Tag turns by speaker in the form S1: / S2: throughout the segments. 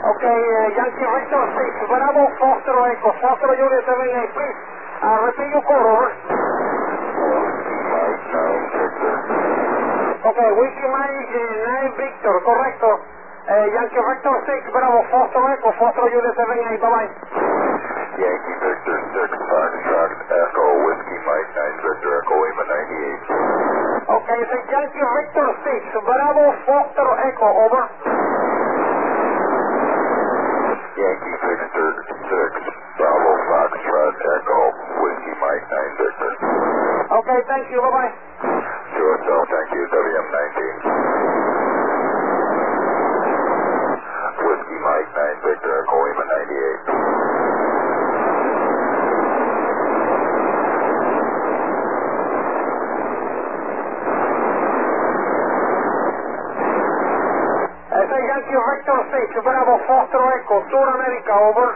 S1: Okay, Yankee Victor 6, Bravo, Foster Echo, Foster Unit 78, please. Repeat your code, over. Okay, Whiskey Mike 9 Victor, correcto. Yankee Victor 6, Bravo, Foster Echo, Foster Unit 78, bye-bye.
S2: Yankee Victor 6, Foxtrot Echo, Whiskey Mike 9 Victor Echo, Lima 98.
S1: Okay, so Yankee Victor 6, Bravo, Foster Echo, over.
S2: Yankee Victor 6, Bravo, Foxtrot Echo, Whiskey Mike 9 Victor.
S1: Okay, thank you, bye-bye.
S2: QSL, thank you, WM19. Whiskey Mike 9 Victor Echo, Lima 98.
S1: Yankee Victor 6, Bravo, Foster Echo, Sur America, over.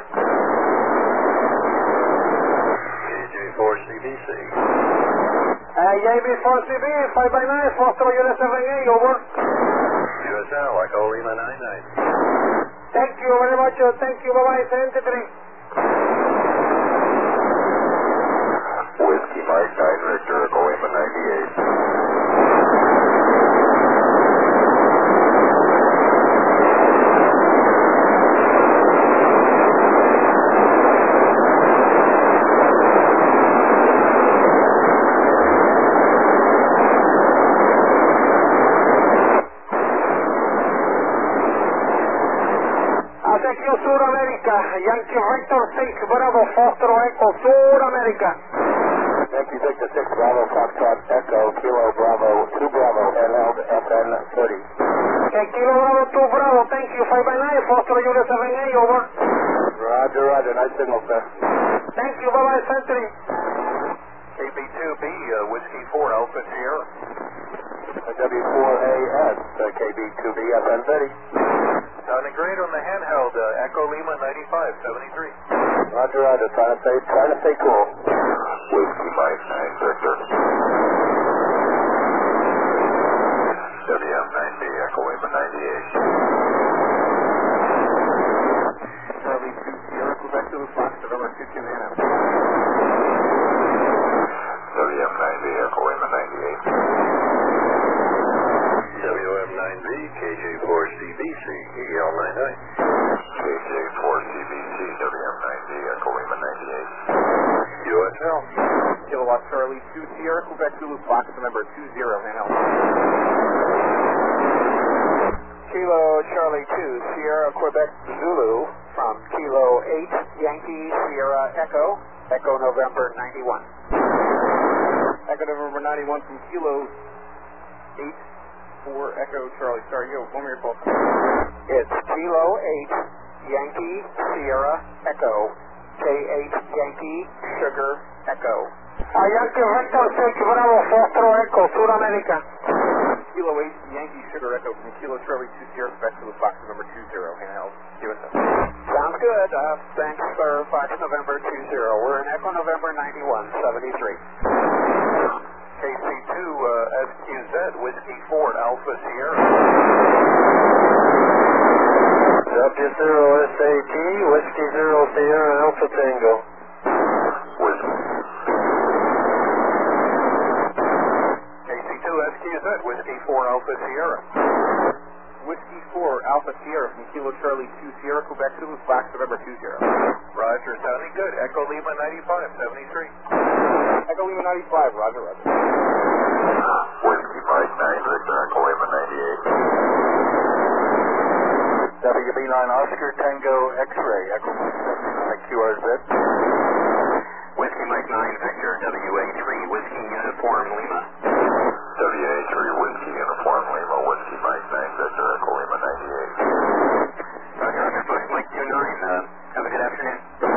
S2: KJ4CBC.
S1: JB4CB, 5x9, Foster Unit 78, over.
S2: USL, Echo Lima 99.
S1: Thank you very much, thank you, bye-bye, 73.
S2: Whiskey Mike 9 Victor Echo Lima 98.
S1: Thank you, Sur America, Yankee Victor 6, Bravo, Foster Echo, Sur America.
S2: Yankee Victor 6, Bravo, Foxtrot Echo, Kilo Bravo, 2 Bravo, NL to FN 30.
S1: Okay, Kilo Bravo, 2 Bravo, thank you, 5x9, Foster Unit 78, over.
S2: Roger, roger, nice signal, sir.
S1: Thank you, bye-bye, Century.
S2: KB2B, Whiskey 4, Alpha Sierra. W4AS, KB2B, FN 30. Sounding great on the handheld, Echo Lima 95, 73. Roger, roger, trying to stay cool. Whiskey Mike 9 Victor. WM9B, Echo Lima 98. Charlie 2 Sierra, Quebec to the Fox, November 22 Nano. WM9B, Echo Lima 98. WM9B, KJ4CBC, EL99. KJ4CBC, WM9B, Echo Lima 98. USL.
S3: Kilowatt Charlie 2 Sierra, Quebec Zulu, Fox number 20, NL. Kilo Charlie 2 Sierra, Quebec Zulu, from Kilo 8 Yankee Sierra Echo, Echo November 91. Echo November 91 from Kilo 8 for Echo Charlie. Sorry, yo, one more call. It's Kilo 8 Yankee Sierra Echo, K8 Yankee Sugar Echo.
S1: Yankee Victor 6, Bravo, Foster Echo, Sur America.
S3: Kilo 8 Yankee Sugar Echo from Kilo Charlie 2 Sierra, back to the Fox number 20, handheld, USL. Sounds good. Thanks for Fox November 20. We're in Echo November 91, 73.
S2: KC2, SQZ, Whiskey 4, Alpha Sierra.
S4: W0SAT, Whiskey 0 Sierra, Alpha Tango.
S2: Whiskey. KC2, SQZ, Whiskey 4, Alpha Sierra.
S3: Whiskey 4 Alpha Sierra from Kilo Charlie 2 Sierra, Quebec Zulu, Fox November 20.
S2: Roger, sounding good. Echo Lima 95, 73.
S3: Echo Lima 95, roger, roger.
S2: Whiskey Mike 9 Victor, Echo Lima 98.
S4: WB9 Oscar Tango X-Ray, Echo 79 QRZ.
S5: Whiskey Mike 9 Victor, WA3 Whiskey Uniform Lima.
S2: WA3 Whiskey Uniform Lima, Whiskey Mike 9 Victor, Echo Lima 98.
S5: Roger, Fox Mike 29, have a good afternoon.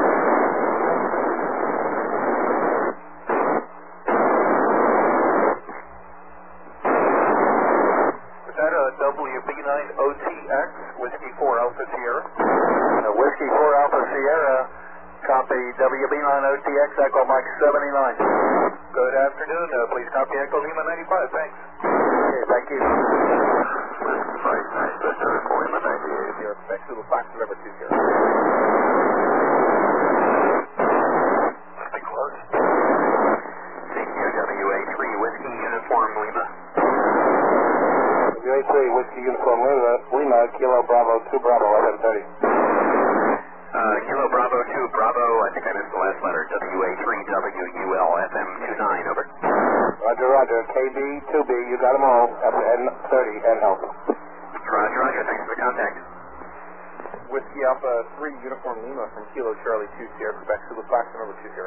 S2: Was that a WB9 OTX, Whiskey 4 Alpha Sierra?
S4: Whiskey 4 Alpha Sierra, copy WB9 OTX, Echo Mike 79.
S2: Good afternoon. Please copy Echo Lima 95. Thanks.
S4: Okay, thank you.
S2: Whiskey Mike 9 Victor, Echo Lima 98.
S3: Sierra, Quebec, Zulu, Fox, November 20.
S5: Stay close. CQWA3, Whiskey Uniform Lima.
S2: WA3, Whiskey Uniform Lima, Kilo Bravo 2 Bravo, 1130.
S5: Kilo Bravo 2 Bravo, I think I missed the last letter. WA3WUL, FM29, over.
S2: Roger, Roger. KB 2B, you got them all. Up to N30, and help.
S5: Roger, Roger. Thanks for the contact.
S3: Whiskey Alpha 3, Uniform Lima from Kilo Charlie 2 Sierra, Quebec, Zulu, Fox, November 20.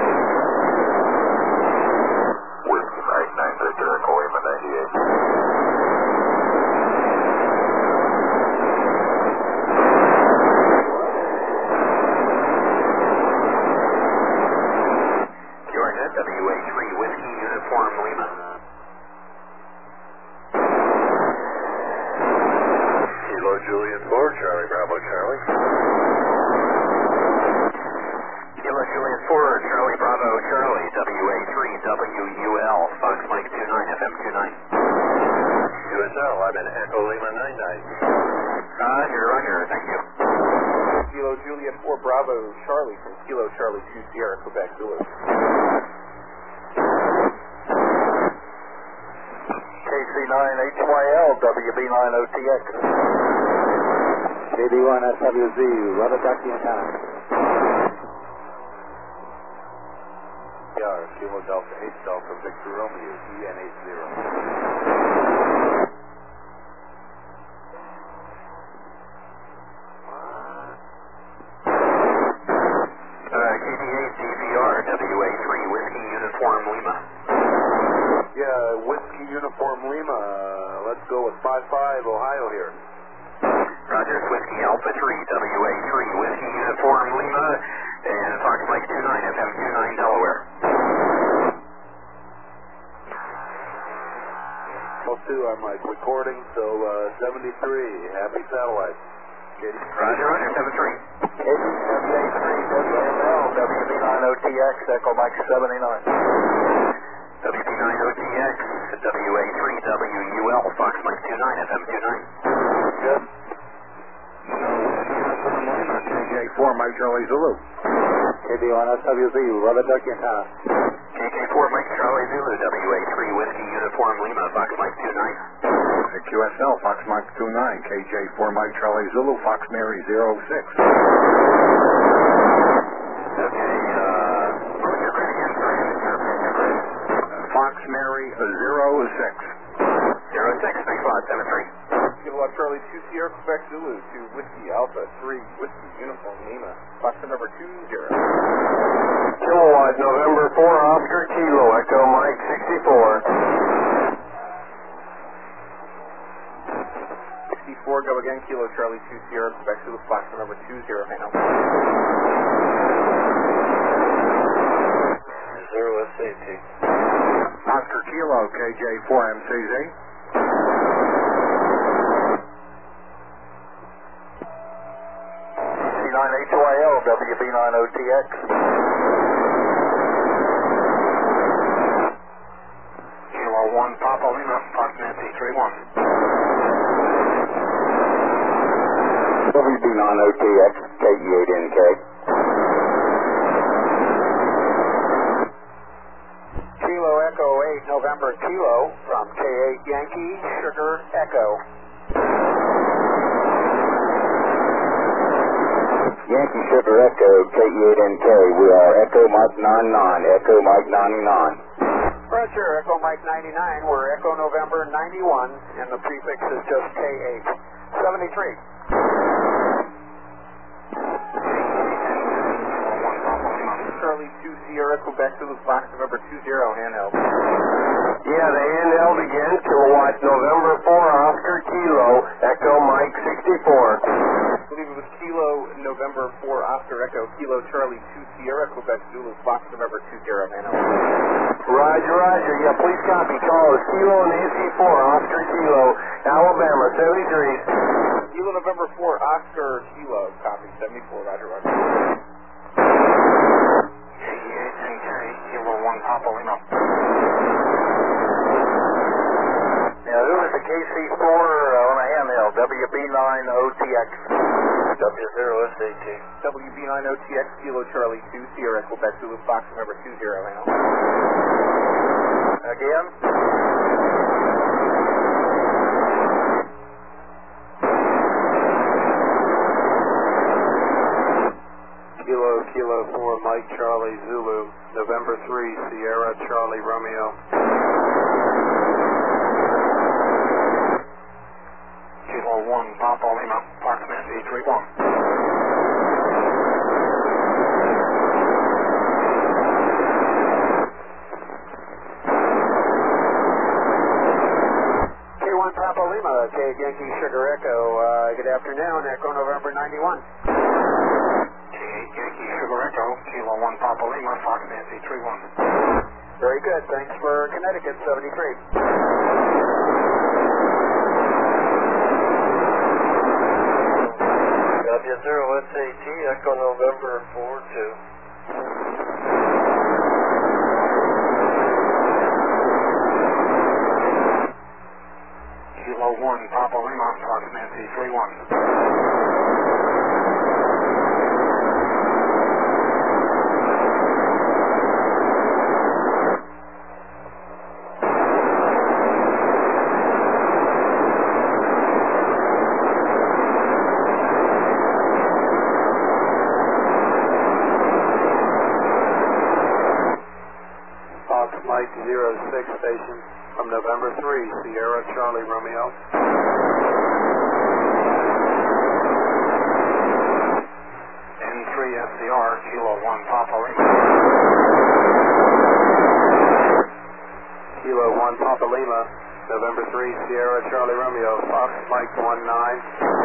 S2: Whiskey Mike 9 Victor, Echo Lima 98.
S5: WA3, Whiskey Uniform Lima.
S2: Kilo Juliet 4, Charlie Bravo Charlie.
S5: Kilo Juliet 4, Charlie Bravo Charlie, WA3WUL, Fox Mike 29, FM29.
S2: USL, I'm in Echo Lima 99.
S5: Roger, Roger, thank you.
S3: Kilo Juliet 4, Bravo Charlie from Kilo Charlie 2 Sierra, Quebec, Zulu.
S2: KC9HYL, WB9OTX. KB1SWZ, Rubber Ducky Time. Kilo Delta 8 Delta Victor Romeo, EN80.
S5: KD8 DVR, WA3, Whiskey Uniform Lima.
S2: Yeah, Whiskey Uniform Lima. Let's go with 55 Ohio here.
S5: Roger, Whiskey Alpha 3, WA3, Whiskey Uniform Lima, and Fox Mike 29, FM29, Delaware.
S2: I'm like recording, so 73, happy satellite.
S5: Roger, Roger, 73.
S2: KD78 WML, WB9OTX, Echo Mike 79.
S5: WB9OTX, WA3WUL, Fox Mike 29, FM29.
S2: Good.
S1: KJ4, Mike Charlie Zulu.
S2: KB1SWZ, Rubber Ducky Time.
S5: KJ4, Mike Charlie Zulu, WA3, Whiskey Uniform Lima, Fox Mike 29.
S1: QSL, Fox Mike 29. KJ4, Mike Charlie Zulu, Fox Mary 06.
S5: Okay, what was your grade again? Sorry, your grade.
S1: Fox Mary 06.
S5: 06, thanks a lot, 73.
S3: Kilo Charlie 2 Sierra, Quebec, Zulu to Whiskey Alpha 3, Whiskey Uniform Lima, Fox number 20.
S1: Kilowatt, November 4, Oscar Kilo, Echo Mike 64.
S3: 64, go again, Kilo Charlie 2 Sierra, Quebec, Zulu, Fox number 20, hang on.
S2: 0 safety.
S1: Oscar Kilo, KJ4 MCZ.
S2: C9HYL, WB9OTX.
S5: Kilo 1, Papa Lima, Fox Nancy 31.
S2: WB9OTX, KE8NK.
S3: Kilo Echo 8, November Kilo from K8 Yankee, Sugar Echo.
S2: Yankee Sugar Echo, KE8NK. We are Echo Mike 99, Echo Mike 99.
S3: Roger, Echo Mike 99, we're Echo November 91, and the prefix is just K8. 73. Charlie 2 Sierra, Quebec, Zulu, Fox November 20, handheld.
S1: Yeah, the handheld again, Kilowatt, November 4, Oscar Kilo, Echo Mike 64.
S3: I believe it was Kilo November 4, Oscar Echo, Kilo Charlie 2 Sierra, Quebec, Zulu, Fox November 20, handheld.
S1: Roger, Roger. Yeah, please copy. Call us Kilo Nancy 4, Oscar Kilo, Alabama 73.
S3: Kilo November 4, Oscar Kilo, copy 74, Roger, Roger.
S5: KE8NK, Kilo 1, Papa Lima.
S4: Yeah, who is the KC4 on a handheld? WB9OTX.
S2: W0SAT.
S3: WB9OTX, Kilo Charlie 2, Sierra Quebec Zulu Fox number 20 now.
S4: Again.
S2: Kilo 4, Mike Charlie Zulu, November 3, Sierra Charlie Romeo.
S5: Kilo 1, Papa Lima, Foxman 831.
S3: K1 Papa Lima, K Yankee Sugar Echo, good afternoon, Echo November 91.
S5: Yankee Sugar Echo, Kilo 1 Papa Lima, Fox Nancy 31.
S3: Very good. Thanks for Connecticut 73.
S2: W0SAT, Echo November 42.
S5: Kilo 1 Papa Lima, Fox Nancy 31.
S2: Mike 06 station from November 3, Sierra Charlie Romeo.
S5: N3SCR, Kilo 1 Papa Lima.
S2: Kilo 1 Papa Lima, November 3, Sierra Charlie Romeo, Fox Mike 19.